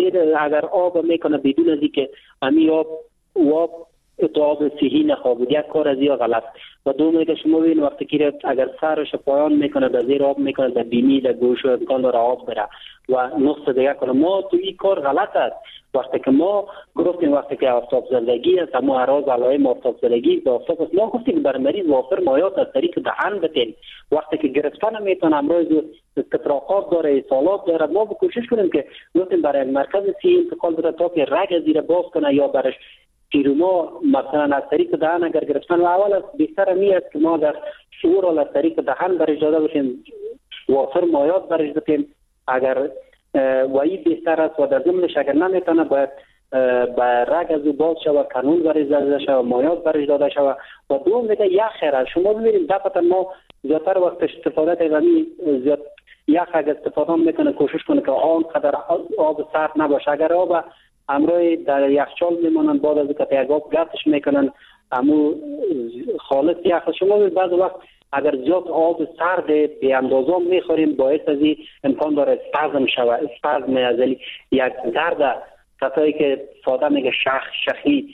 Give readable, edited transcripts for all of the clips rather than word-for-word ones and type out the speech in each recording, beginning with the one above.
اگر آب میکنه بدون از اینکه امی آب تو آب صحیح نخوابید، یک کار از یا غلط. و دوم که شما ببینید وقتی که اگر سرش پایان میکنه در زیر آب میکنه در بینی در گوش و امکان داره آب بره و نقص دیگه کنه. ما تو این کار غلط است. وقتی که ما گفتیم وقتی که آفتاب زدگی است، ما هر روز علائم آفتاب زدگی به آفتاب است، ما گفتیم برای مریض وافر مایات از طریق دهن بتین. وقتی که گرفتن میتونه امراض استفراغات داره، اصالات داره، ما کوشش کنیم که گفتیم برای مرکز صحی انتقال بده تا که رگ زیر باز کنه یا برش پیروما مثلا از طریق دهن اگر گرفتن. و اول از بهتر می است که ما در شعور از طریق دهن برش داده باشیم، وافر مایات برش دادیم اگر وایی بهتر است. و در ضمنش اگر نمیتونه باید با رگ از او باز شود، کانون برش داده شود، مایات برش داده شود. و دوم دیگه یخ خیره. شما ببینید دفعتا ما زیادتر وقت استفاده تیزمی زیاد یخ اگر استفاده میکنه کوشش کنه که آنقدر آب سرد نباشه. اگر آب امروی در یخچال میمونن بعد از که یک آب گرمش میکنن امو خالص یخ. شما بعض وقت اگر زیاد آب سرد به اندازه میخوریم باعث از این امکان داره اسپازم شود، اسپازم ازلی یک درد کسایی که ساده میگه شخی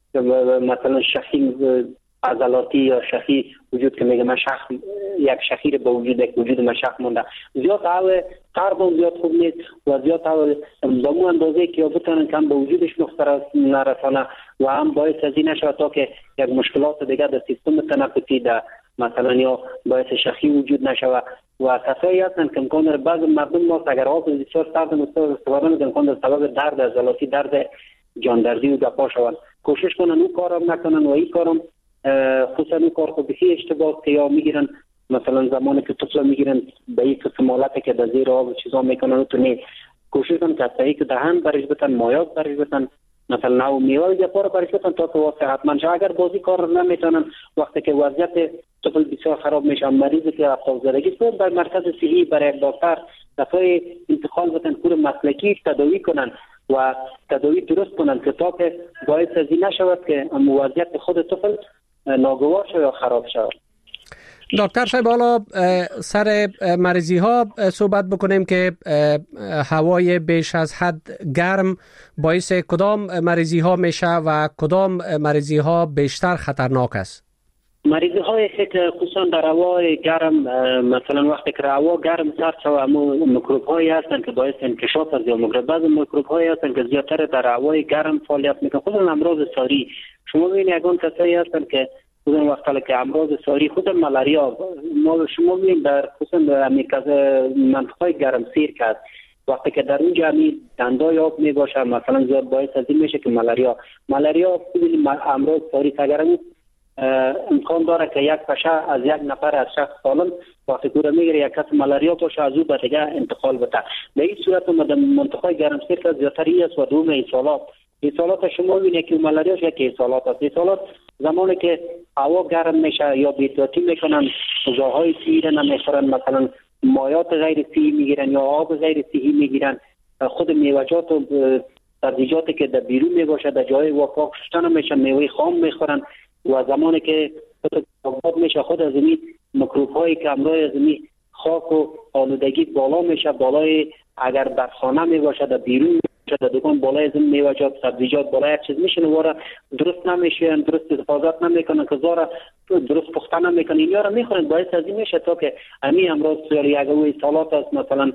مثلا شخی عضلاتی یا شخی وجود که میگه من شخ یک شخیر به وجود من شخ مونده، زیاد هوا قربون زیاد خوب نیست و زیاد هوا به مو اندازه که بتونن کم به وجودش مخترس نرسانه و هم باعث از این نشود تا که یک مشکلات دیگه در سیستم تنفسی در مثلا یا باعث شخی وجود نشود. و کسایی هستند که امکان داره بعض مردم ما اگر آب بسیار سرد استفاده میکنن امکان داره سبب درد عضلاتی، درد جاندردی و گپا شوند. کوشش کنن اون کارم نکنن و این کارم خصوصا اون کار خود بسی اشتباه که یا میگیرن مثلا زمانی که طفل میگیرن به این قسم حالتی که در زیر آب چیزا میکنن تو نه کوشش کنن که صحیح که دهن برش بتن، مایات برش بتن، مثلا نو میوه یا پاره برش بتن تا که واسه حتما شه. اگر بازی کار نمیتونن وقتی که وضعیت طفل بسیار خراب میشه، مریضی که آفتاب زدگی است، در مرکز صحی برای یک دکتر دفعه انتقال بتن کور مسلکی تداوی کنن و تداوی درست کنن که تا که باعث از این نشود که وضعیت خود طفل ناگوار شد یا خراب شد. دکتر صاحب حالا سر مریضی ها صحبت بکنیم که هوای بیش از حد گرم باعث کدام مریضی ها میشه و کدام مریضی ها بیشتر خطرناک است؟ مریضی های که خصوصا در هوای گرم مثلا وقتی که هوا گرم سرد شود میکروب هایی هستن که باعث انکشاف از یا میکروب، بعض میکروب هایی هستن که زیادتر در هوای گرم فعالیت میکنن، خصوصا امراض ساری. شما ببینید یگان کسایی هستن که خصوصا وقتی که امراض ساری خصوصا ملاریا ما شما ببینید در خصوصا در منطقه گرم سیر کرد وقتی که در اونجا می دندای آب می باشه مثلا زیاد باعث از این میشه که ملاریا ببینید امراض ساری اگر امکان داره که یک پشه از یک نفر از شخص سالم وقتی کوره میگیره یک کس ملاریا باشه از او به دیگه انتقال بده. به این صورت منطقه گرم سیر که زیادتری است. و دوم ایصالات شما ببینید که ملاریاش یک ایصالات است. ایصالات زمانی که هوا گرم میشه یا بی‌احتیاطی میکنن غذاهای صحی نمیخورن، مثلا مایات غیر صحی میگیرن یا آب غیر صحی میگیرن، خود میوه‌جات و سبزیجاتی که در بیرون میباشه در جای واقع شستن میشن، میوه خام میخورن و زمانی که آباد میشه خود از این میکروب هایی که همراه از این خاک و آلودگی بالا میشه، بالای اگر در خانه میباشه در بیرون در دکان بالای از این میوه‌جات سبزیجات بالای هر چیز میشن و درست نمیشن، درست حفاظت نمیکنن که زارا درست پخته نمیکنن، اینا رو میخورن باعث از این میشه تا که همین امراض یک او سالات است. مثلا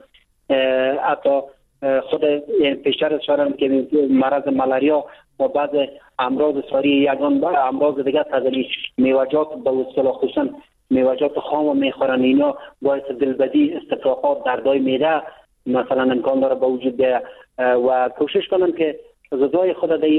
حتی خود پیشتر اشاره که مرض ملاریا و بعض امراض ساری یگان امراض دیگه تزلی میوه‌جات به اصطلاح خصوصا میوه‌جات خام میخورن، اینا باعث دلبدی، استفراغات، دردای معده مثلا امکان داره به وجود بیاید و کوشش کنن که غذای خود در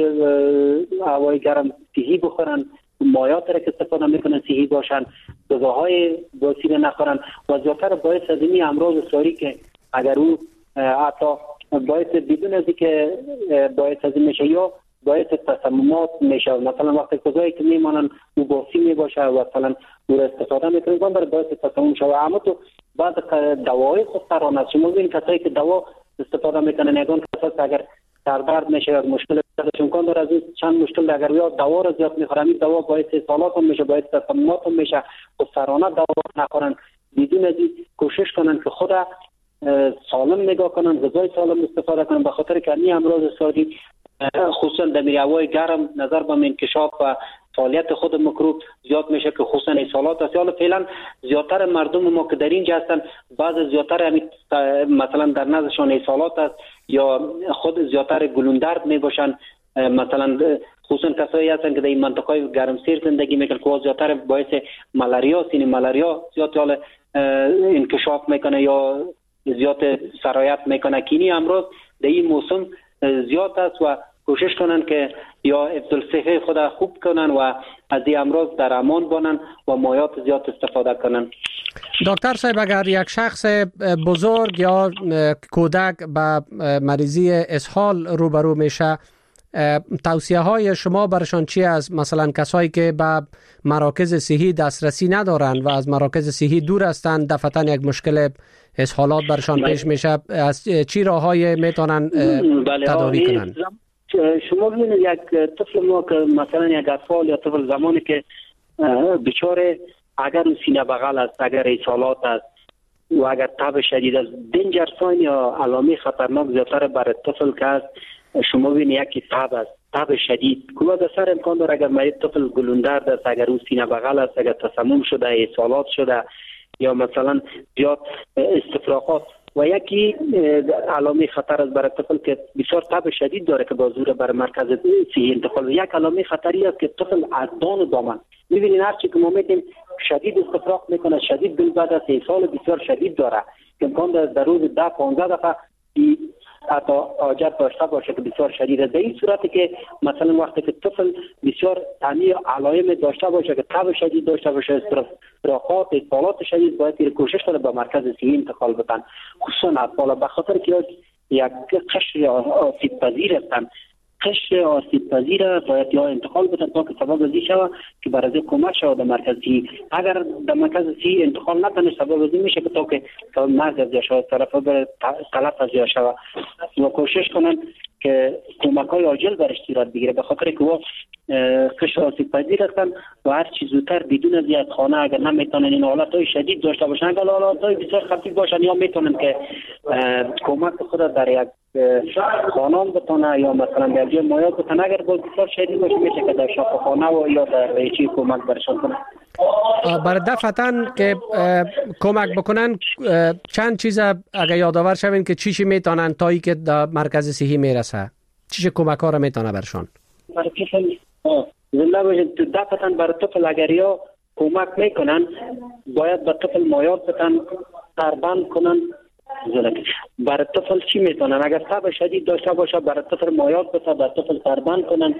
هوای گرم صحی بخورن، مایات را که استفاده میکنن صحی باشن، غذاهای باطیل نخورن و زیادتر باعث از این امراض ساری که اگر او حتی باعث بدون از اینکه باعث از این میشه یا باعث تسممات میشه، مثلا وقتی غذایی که میمانن او باسی میباشه و مثلا او را استفاده میکنن برای باعث تسمم شود. اما تو بعد دوای خودسران است. شما ببینید کسایی که دوا استفاده میکنن یگان کسایی اگر سردرد میشه یا مشکل امکان داره از چند مشکل اگر یا دوا رو زیاد میخورن این دوا باعث اسهالات هم میشه، باعث تسممات هم میشه. خودسرانه دوا نخورن، بدون از این کوشش کنن که خود سالم نگاه کنن، غذای سالم استفاده کنن، به خاطر که این امراض ساری خصوصا در هوای گرم نظر به انکشاف و فعالیت خود میکروب زیاد میشه که خصوصا ایصالات است. حالا فعلا زیادتر مردم ما که در اینجا هستن بعض زیادتر مثلا در نزدشان ایصالات است یا خود زیادتر گلوندرد میباشن، مثلا خصوصا کسایی هستن که در این منطقه گرمسیر زندگی میکنن که زیادتر باعث ملاریا زیاد حال انکشاف میکنه یا زیاد سرایت میکنه. کینی امراض در این موسم زیاد است و کوشش کنن که یا حفظ الصحه خود خوب کنن و از این امراض در امان باشن و مایات زیاد استفاده کنن. دکتر صاحب، اگر یک شخص بزرگ یا کودک با مریضی اسهال روبرو میشه، توصیه های شما برشان چی است؟ مثلا کسایی که به مراکز صحی دسترسی ندارند و از مراکز صحی دور هستند، دفعتاً یک مشکل اسهالات برشان پیش میشه، از چی راههای میتونن تداوی کنن؟ شما ببینید یک طفل ما که مثلا یک اطفال یا طفل زمانی که بیچاره اگر سینه بغل است، اگر اسهالات است و اگر تب شدید است، دنجر ساین یا علامه خطرناک زیادتر برای طفل که است، شما ببینید یکی تب است، تب شدید که در سر امکان داره اگر مریض طفل گلوندرد است، اگر او سینه بغل است، اگر تسمم شده، اسهالات شده یا مثلا زیاد استفراغات و یکی علامه خطر است برای طفل که بسیار تب شدید داره که با زور بر مرکز صحی انتقال. یک علامه خطری است که طفل از دان و دامن می‌بینید هر چی که ما می‌گیم شدید استفراغ میکنه، شدید دل بعد از اسهال بسیار شدید داره که امکان داره در روز 10-15 دفعه حتی حاجت داشته باشه که بسیار شدید است. در این صورتی که مثلا وقتی که طفل بسیار تنی علائم داشته باشه که تب شدید داشته باشه، استفراغات، اسهالات شدید، باید کوشش کنه به مرکز صحی انتقال بدن، خصوصا اطفال، به خاطر که یک قشر آسیب پذیر هستند. قشر آسیب پذیر باید یا انتقال بدن تا که سبب ازی شود که برای کمک شود در مرکز صحی. اگر در مرکز صحی انتقال نکنه سبب ازی میشه که تا که مرگ از شود تلف از شود و کوشش کنن که کمک های عاجل برش صورت بگیره، به خاطر که قشر آسیب پذیر هستن و هر چیز زودتر بدون از یک خانه اگر نمیتونن این حالت های شدید داشته باشن، اگر حالت های بسیار خفیف باشن یا میتونن که کمک خود در یک خانه بتونه یا مثلا در جای مایات بتونه، اگر باز بسیار شدید باشه میشه که در شفاخانه و یا در چی کمک برشان کنه. برای دفعتاً که کمک بکنن چند چیز اگر یادآور شوین که چی میتونن تا ای که در مرکز صحی میرسه، چی کمک ها را میتونه برشان؟ برای طفل زنده باشه دفعتاً برای طفل اگر یا کمک میکنن باید به طفل مایات بتن تربند کنن. برای طفل چی میتونن؟ اگر تب شدید داشته باشه برای طفل مایات بتن، برای طفل تربند کنن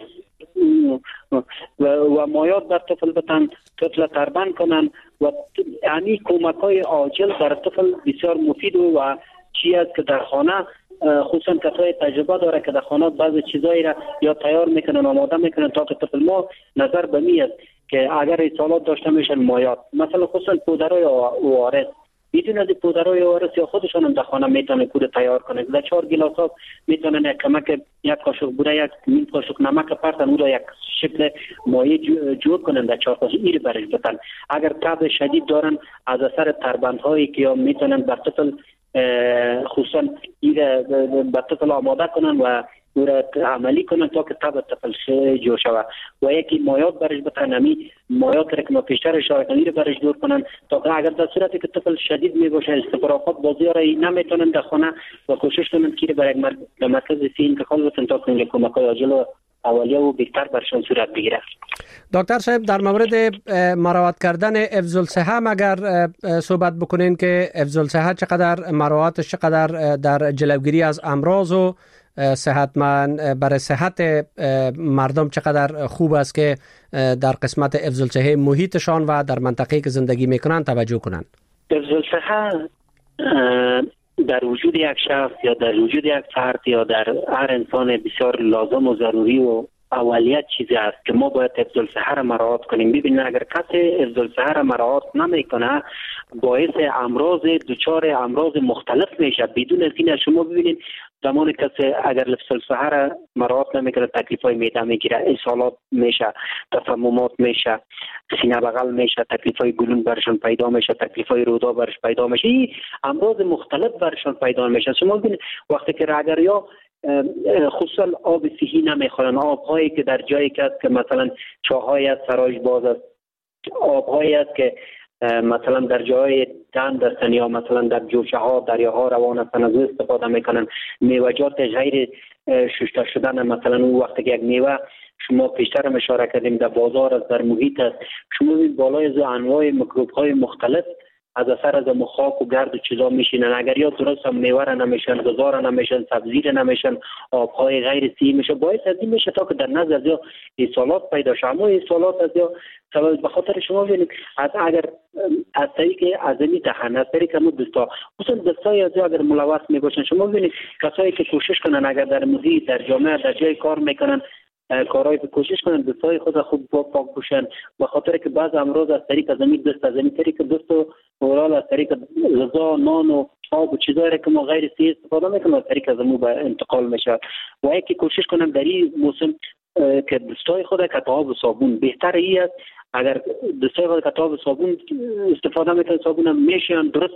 و مایات بر طفل بتن، طفل تربند کنن و یعنی کمک های عاجل برای طفل بسیار مفید و چی است که در خانه خصوصا کسای تجربه داره که در خانه بعضی چیزایی را یا تیار میکنن آماده میکنن تا که طفل ما نظر به می است که اگر اسهالات داشته میشن مایات، مثلا خصوصا پودرای ORS، بدون از پودرای ORS یا خودشون هم در خانه میتونن پودر تیار کنن. در 4 گیلاس آب میتونن یک کمک یک قاشق بوره یک نیم قاشق نمک پرتن اون را یک شکل مایع جور کنن در 4 قاشق این برش بدن. اگر تب شدید دارن از اثر تربندهایی که یا میتونن بر طفل خصوصا این بر طفل آماده کنن و او را عملی کنن تا که تب طفل جور شود و یکی مایات برش بتن، همی مایات را که ما پیشتر اشاره کنیم را برش دور کنن تا که اگر در صورتی که طفل شدید می باشه استفراغات بازی را نمیتونن در خانه و کوشش کنن که برای مرکز صحی انتقال بدن تا که کمک های عاجل و اولیه و بهتر برشان صورت بگیره. دکتر صاحب، در مورد مراعات کردن حفظ الصحه اگر صحبت بکنین که حفظ الصحه چقدر مراعاتش چقدر در جلوگیری از امراض و صحتمند برای صحت مردم چقدر خوب است که در قسمت حفظ الصحه محیطشان و در منطقه‌ای که زندگی میکنن توجه کنند. حفظ الصحه در وجود یک شخص یا در وجود یک فرد یا در هر انسان بسیار لازم و ضروری و اولیت چیزی است که ما باید حفظ الصحه را مراعات کنیم. ببینید اگر کسی حفظ الصحه را مراعات نمیکنه باعث امراض دچار امراض مختلف میشه. بدون از این شما ببینید زمان کسی اگر لفظ السحر مراعات نمیکنه تکلیفای معده میگیره، اسهالات میشه، تسممات میشه، سینه بغل میشه، تکلیفای گلون برشون پیدا میشه، تکلیفای رودا برش پیدا میشه، این امراض مختلف برشون پیدا میشه. شما ببینید وقتی که اگر یا خصوصا آب صحی نمیخورن، آبهایی که در جایی که است که مثلا چاهای از سرایش باز است، آبهایی است که مثلا در جای دند هستن یا مثلا در جوشه ها دریاها روان هستن از او استفاده میکنن، میوه‌جات غیر شسته شدن، مثلا اون وقتی که یک میوه شما پیشتر هم اشاره کردیم در بازار است، در محیط است، شما ببینید بالای از انواع میکروب های مختلف از اثر از خاک و گرد و چیزا میشینن. اگر یا درست هم میوه را نمیشن، غذا را نمیشن، سبزی را نمیشن، آبهای غیر صحی میشه، باعث از این میشه تا که در نزد از یا اسهالات پیدا شه. اما اسهالات از یا سبب به خاطر شما ببینید اگر از طریق عظمی دهن، از طریق همون دستا، خصوصا دستای از اگر ملوث میباشن، شما ببینید کسایی که کوشش کنن اگر در محیط در جامعه در جای کار میکنن کارهای که کوشش کنن دستای خود خوب پاک باشن، به خاطر که بعض امراض از طریق از این دست از این طریق دست و اورال از طریق غذا، نان و آب و چیزایی که ما غیر صحی استفاده میکنیم از طریق از مو به انتقال میشه. و یکی کوشش کنن در این موسم که دستای خود که آب و صابون بهتر ای است، اگر دستای خود که آب و صابون استفاده میکنن، صابون هم میشن درست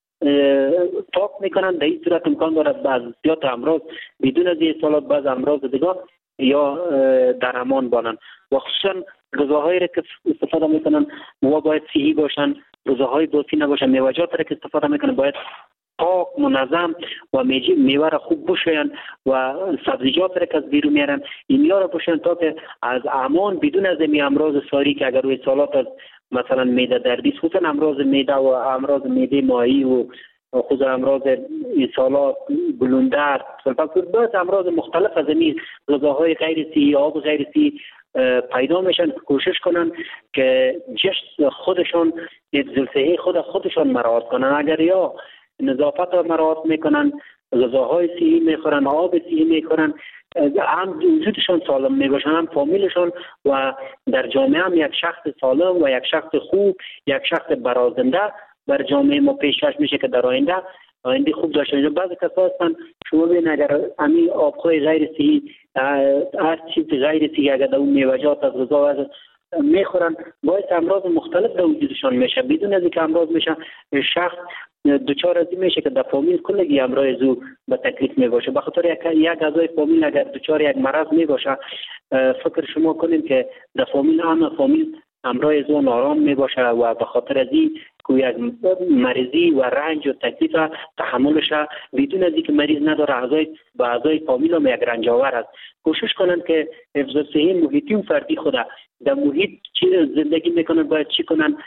پاک میکنن، در این صورت امکان داره بعض زیاد امراض بدون از این سالات بعض امراض دیگه یا در امان بانن. و خصوصا غذاهایی را که استفاده میکنن و باید صحی باشن، غذاهای دوسی نباشن، میوه‌جات را که استفاده میکنن باید پاک منظم و میوه را خوب بشوین و سبزیجات را که از بیرون میارن اینیا را بشوین تا که از امان بدون از این امراض ساری که اگر روی سالات از مثلا معده دردی، خصوصا امراض معده و امراض معده ماهی و خود امراض اسهالات، گلوندرد، باید امراض مختلف از این غذاهای غیر صحی، آب غیر صحی پیدا میشن. کوشش کنن که جشن خودشان صحی خودشان مراعات کنن. اگر یا نظافت را مراعات میکنن، غذاهای صحی میخورن، آب صحی میخورن، هم وجودشان سالم میباشن، هم فامیلشان و در جامعه هم یک شخص سالم و یک شخص خوب، یک شخص برازنده بر جامعه ما پیشکش میشه که در آینده خوب داشته باشه. بعضی کسا هستن شما ببین اگر همین آبهای غیر صحی، هر چیز غیر صحی اگر در اون میوه‌جات از غذا از میخورن باعث امراض مختلف در وجودشان میشه، بدون از اینکه امراض میشه شخص دچار از این میشه که در فامیل کلگی امراض او به تکلیف میباشه. به خاطر یک اعضای فامیل اگر دچار یک مرض میباشه، فکر شما کنیم که در فامیل فامیل امراض او نارام میباشه و به خاطر از این که یک مریضی و رنج و تکلیف تحملش بدون از اینکه مریض نداره اعضای فامیل هم یک رنج آور است. کوشش کنند که حفظ صحی محیطی و فردی خود در محیط چی زندگی میکنن باید چی کنن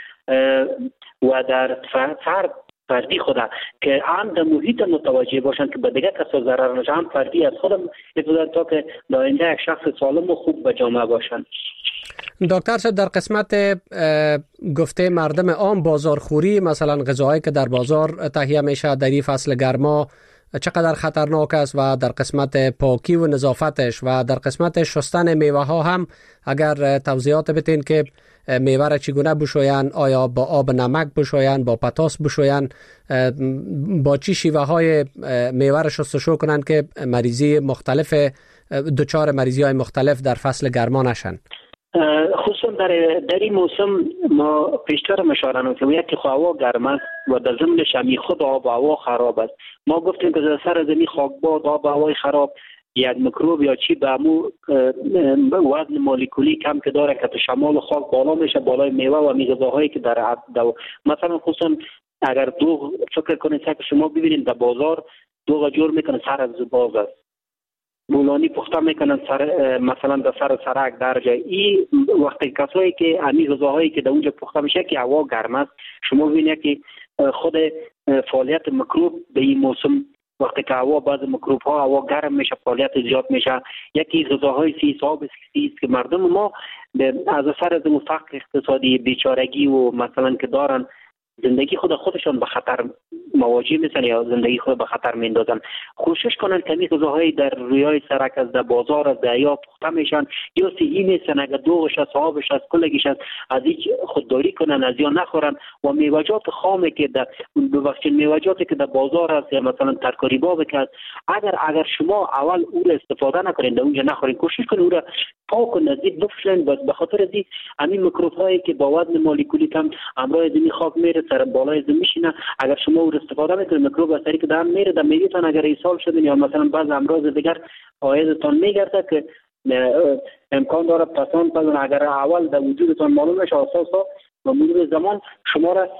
و در فردی خدا که هم در محیط متوجه باشن که به دیگه کسا ضرر نشه، هم فردی از خودم حفظ تا که در آینده یک شخص سالم و خوب به جامعه باشن. دکتر صاحب در قسمت گفته مردم عام بازارخوری، مثلا غذاهایی که در بازار تهیه میشه در این فصل گرما چقدر خطرناک است و در قسمت پاکی و نظافتش و در قسمت شستن میوه ها هم اگر توضیحات بتین که میوه را چگونه بشوین، آیا با آب نمک بشوین، با پتاس بشوین، با چی شیوه های میوه را شستشو کنن که مریضی مختلف دچار مریضی های مختلف در فصل گرما نشن؟ خصوصا در این موسم ما پیشتر اشاره نمودیم که هوا گرم است و در ضمنش هم خود آب و هوا خراب است. ما گفتیم که در سر زمین خاکباد، آب و هوای خراب، یک میکروب یا چی به امو وزن مولکولی کم که داره که شمال خاک بالا میشه بالای میوه و غذاهایی که در مثلا خصوصا اگر دو فکر کنید که شما ببینید در بازار دو جور میکنه سر از باز است، بولانی پخته میکنن سر مثلا در سر سرک در جای این وقتی کسایی که امی غذاهایی که در اونجا پخته میشه که هوا گرم است، شما ببینید که خود فعالیت میکروب به این موسم وقتی که هوا بعض میکروب ها هوا گرم میشه فعالیت زیاد میشه. یکی غذاهای صحاب است که مردم ما از اثر از فقر اقتصادی بیچارگی و مثلا که دارن زندگی خودشان به خطر مواجه میشن یا زندگی خود به خطر میندازن. کوشش کنن کمی غذاهای در رویای سرک از در بازار از در یا پخته میشن یا صحی میشن، اگر دوغش از آبش از کلگیش از هیچ خودداری کنن، از یا نخورن. و میوجات خام که در میوجاتی که در بازار است یا مثلا ترکاری باب که اگر شما اول او را استفاده نکنین در اونجا نخورین، کوشش کنین او را پاک و نظیف بفرشین. به خاطر از این میکروب هایی که با وزن مولکولی کم امراض زمین خاک میره سر بالای زمین میشینه، اگر شما او را استفاده میکنین میکروب از طریق دهان میره در میوهتان، اگر ایصال شدین یا مثلا بعض امراض دیگر عایدتان میگرده که امکان داره پسان اگر اول در وجودتان معلوم نشه اساسا و مرور زمان شما را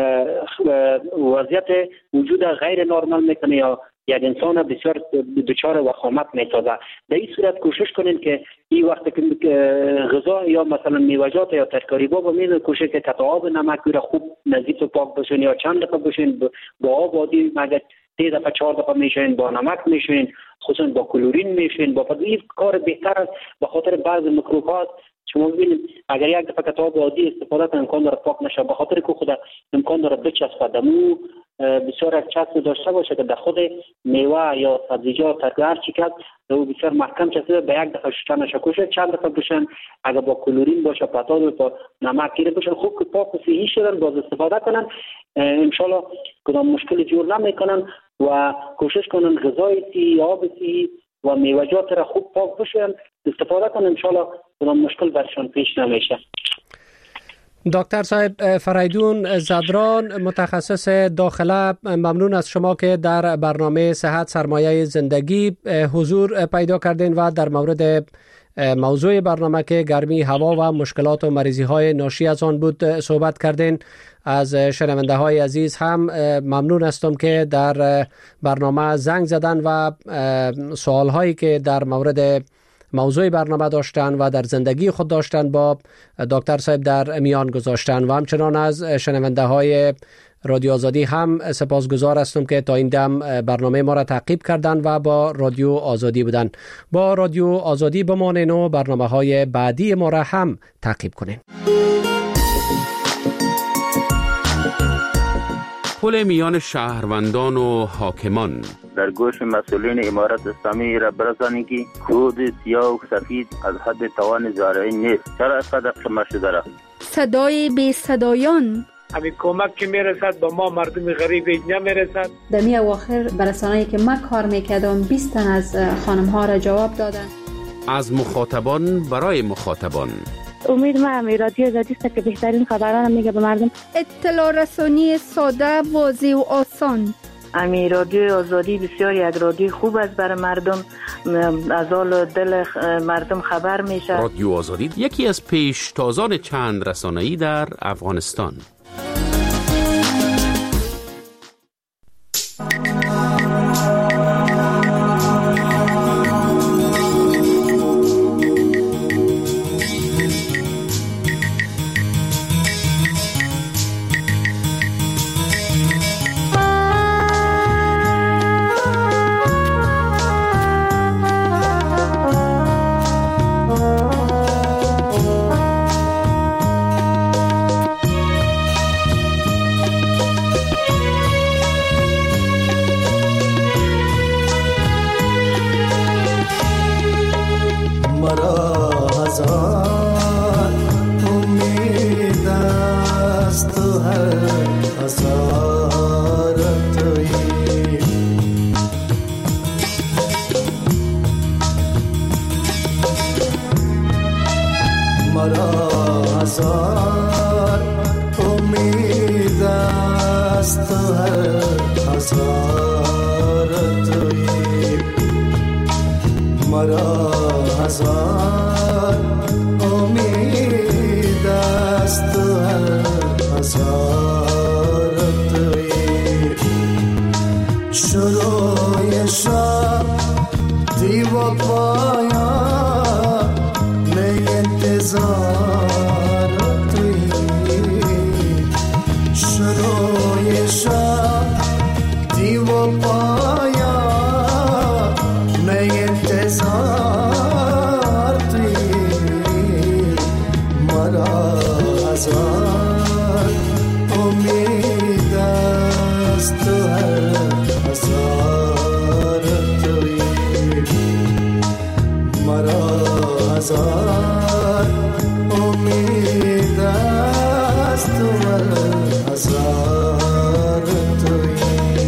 وضعیت وجود غیر نرمال میکنه یا یک انسان بسیار دچار وخامت میسازه. در این صورت کوشش کنین که این وقت که غذا یا مثلا میوجات یا ترکاری باب میزن، کوشش که قطع آب نمک را خوب نظیف و پاک بشین یا چند دفعه بشین با آب عادی، مگر 3 دفعه 4 دفعه میشین، با نمک میشین، خصوصا با کلورین میشین. با این کار بهتر است به خاطر بعض میکروبات. شما ببینید اگر یک دفعه کتاب عادی استفاده کنید امکان داره پاک نشه، به خاطر که خود امکان داره بچسبه دمو بسیار یک چسب داشته باشه که در خود میوه یا سبزیجات هر چی که او بسیار محکم چسبه به یک دفعه شسته نشه. کوشش چند دفعه بشن، اگر با کلورین باشه پتاد با نمک گیره بشن خوب که پاک و صحیح شدن باز استفاده کنن، ان شاء الله کدام مشکل جور نمیکنن. و کوشش کنن غذای صحی، آب صحی و میوجات را خوب پاک بشن استفاده کنن، ان شاء الله کدام مشکل برشان پیش نمیشه. دکتر صاحب فریدون زدران، متخصص داخله، ممنون از شما که در برنامه صحت سرمایه زندگی حضور پیدا کردین و در مورد موضوع برنامه که گرمی هوا و مشکلات و مریضی های ناشی از آن بود صحبت کردین. از شنونده های عزیز هم ممنون هستم که در برنامه زنگ زدن و سوال هایی که در مورد موضوع برنامه داشتن و در زندگی خود داشتن با دکتر صاحب در میان گذاشتن. و همچنان از شنونده های رادیو آزادی هم سپاسگزار هستم که تا این دم برنامه ما را تعقیب کردن و با رادیو آزادی بودن. با رادیو آزادی بمانین و برنامه های بعدی ما را هم تعقیب کنین. پل میان شهروندان و حاکمان در گوش مسئولین امارت اسلامی را برسانید که کود سیاه و سفید از حد توان زارعی نیست. چرا اینقدر خمه شده را؟ صدای بی صدایان، همین کمک که میرسد با ما مردم غریب نمیرسد. در می اواخر برسانه‌ای که من کار میکردم 20 تن از خانم ها را جواب دادن. از مخاطبان برای مخاطبان. امید ما همی رادیو آزادی است که بهترین خبران میگه به مردم. اطلاع رسانی ساده، واضح و آسان. امی رادیو آزادی بسیار یک رادیو خوب است برای مردم، از حال دل مردم خبر میشه. رادیو آزادی یکی از پیشتازان چند رسانه‌ای در افغانستان. انتظار توی مرا هزار امید است و هزار تویی.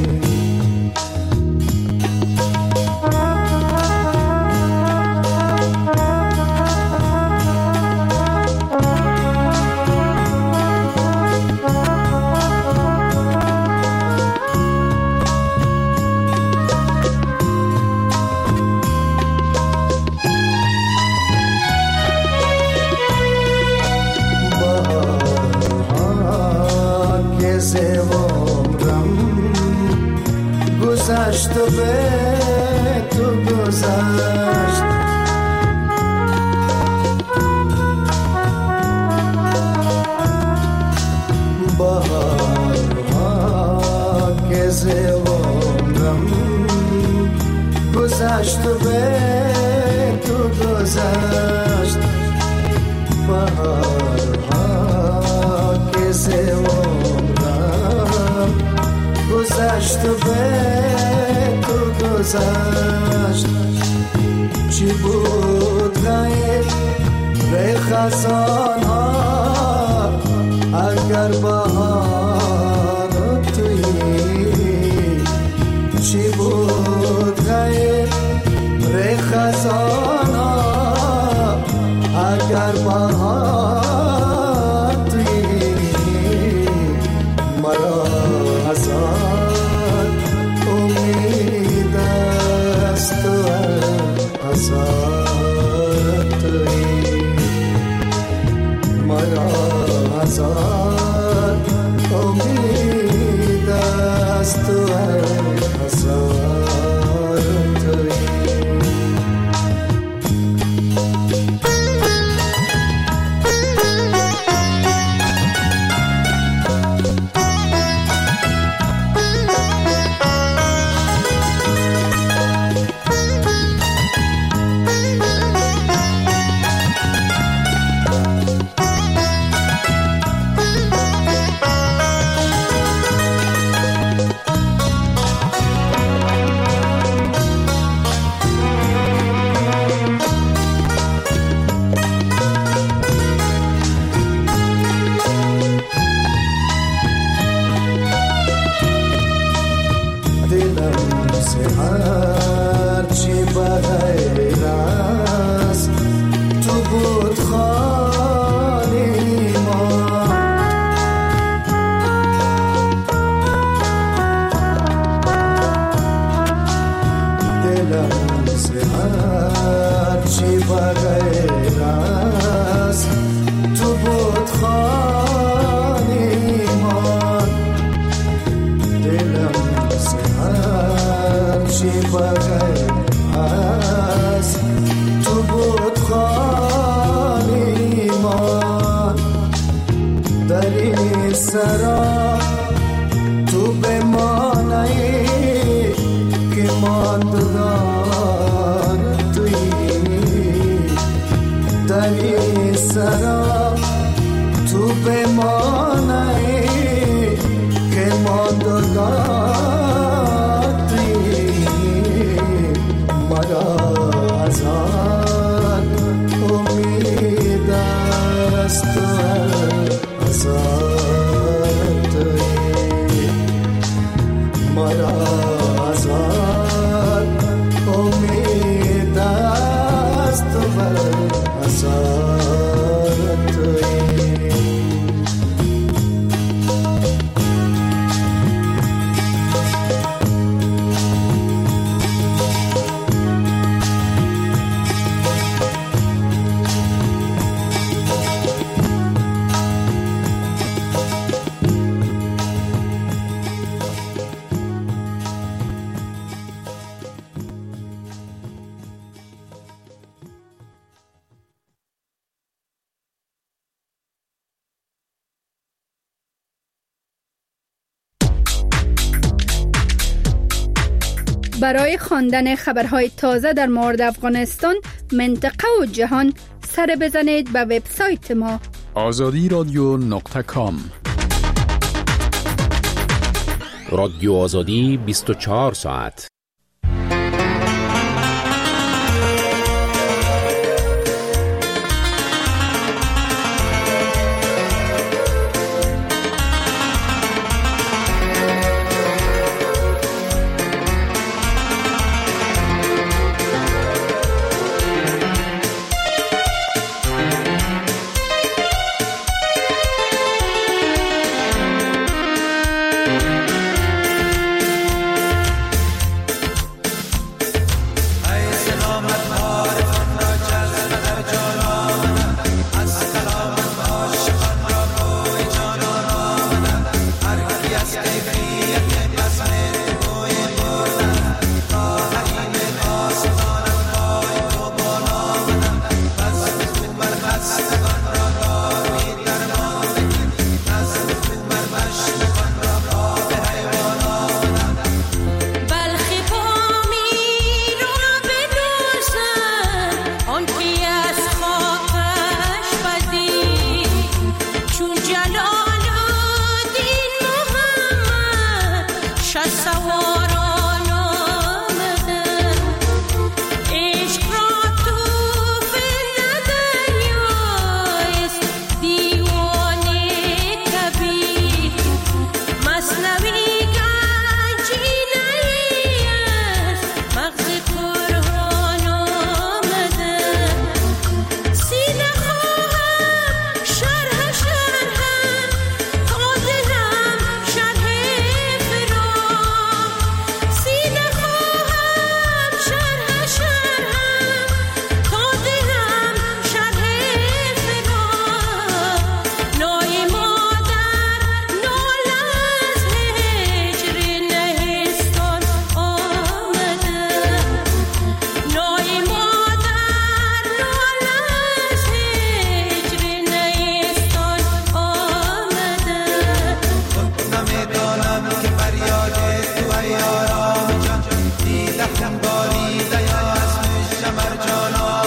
گذشت و به تو گذشت، بهارها که ز عمرم گذشت و به تو گذشت، بهارها که ز عمرم گذشت و به تو گذشت. چی بود غیر خزان ها اگر بهار تویی؟ چی بود غیر خزان ها اگر بهار تویی؟ مرا هزار امید است و هزار تویی. مرا هزار امید است و هزار تویی. برای خواندن خبرهای تازه در مورد افغانستان، منطقه و جهان سر بزنید به وبسایت ما azadiradio.com. رادیو آزادی 24 ساعت.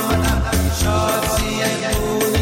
جانم شاد زی